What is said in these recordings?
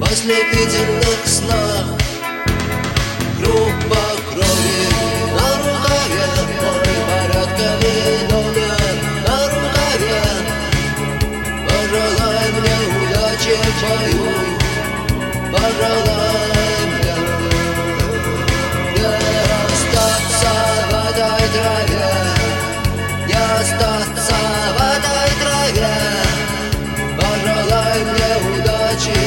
ослепительных снах. Группа крови на рукаве, мой порядковый номер на рукаве. Пожелай мне удачи в бою, пожелай мне не остаться в этой траве, не остаться в этой траве. Пожелай мне удачи,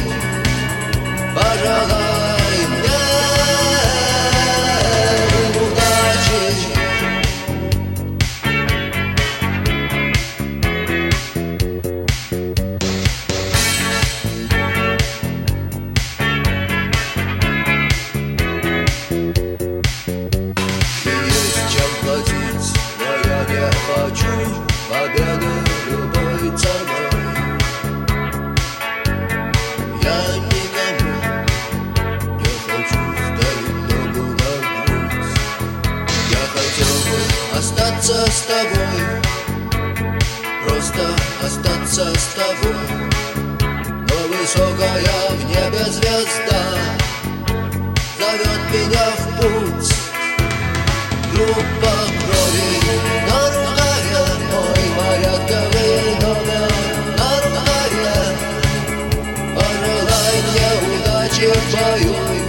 пожелай мне удачи. Есть чем платить, но я не хочу победы любой ценой. Я никому не хочу ставить ногу на грудь. Я хотел бы остаться с тобой, просто остаться с тобой. Но высокая в небе звезда зовет меня в путь. Группа крови на рукаве, мой порядковый номер на рукаве. Пожелай мне удачи в бою.